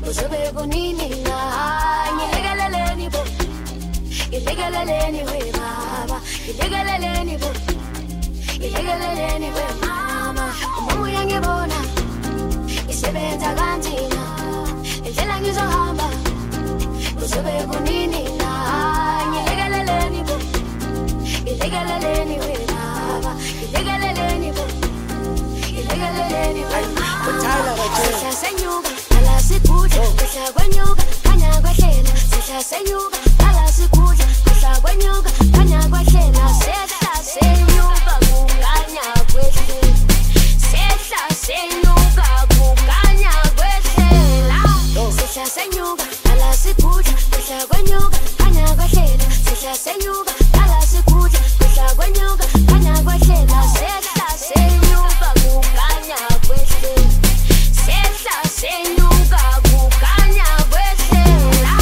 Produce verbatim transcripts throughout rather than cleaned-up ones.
uzobe kunini na ngilekeleleni bo ngilekeleleni we baba ngilekeleleni bo ngilekeleleni we mama uma uyangibona isebenza kanzima indlela ngizohamba uzobe kunini na ngilekeleleni bo ngilekeleleni we baba ngilekeleleni bo ngilekeleleni we mama senyuka ala sikudla kusha kwenyuka kanya kwehlela sisha senyuka ala sikudla kusha kwenyuka kanya kwehlela sehla senyuka kukanya kwehlela sehla senyuka kukanya kwehlela sisha senyuka ala sikudla kusha kwenyuka kanya kwehlela sisha senyuka ala sikudla kusha kwenyuka kanya kwehlela sehla senyuka kukanya kwehlela sehla senyuka kukanya kwehlela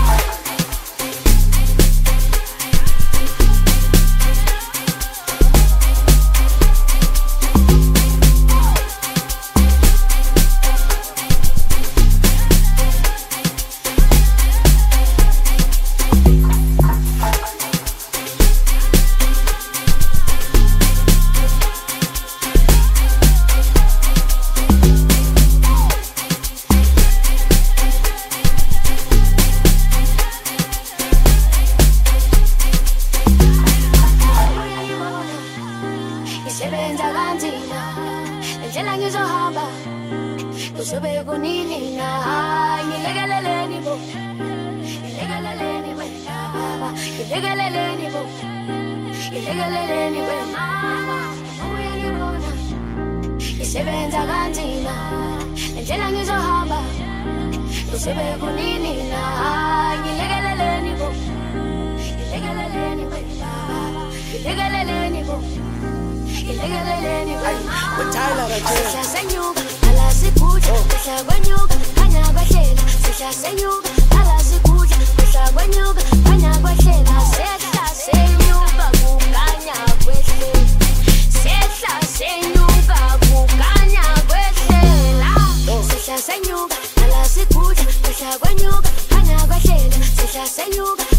isebenza kanzima indlela ngizohamba uzobe kunini na ngilekeleleni bo ngilekeleleni we baba ngilekeleleni bo ngilekeleleni we mama uyangibona isebenza kanzima indlela ngizohamba uzobe kunini na ngilekeleleni bo ngilekeleleni we baba ngilekeleleni bo ngilekeleleni we sisha senyuka ala sikudla kusha kwenyuka kanya kwehlela sisha senyuka ala sikudla kusha kwenyuka kanya kwehlela sehla senyuka kukanya kwehlela sehla senyuka kukanya kwehlela sisha senyuka ala sikudla kusha kwenyuka kanya kwehlela sisha senyuka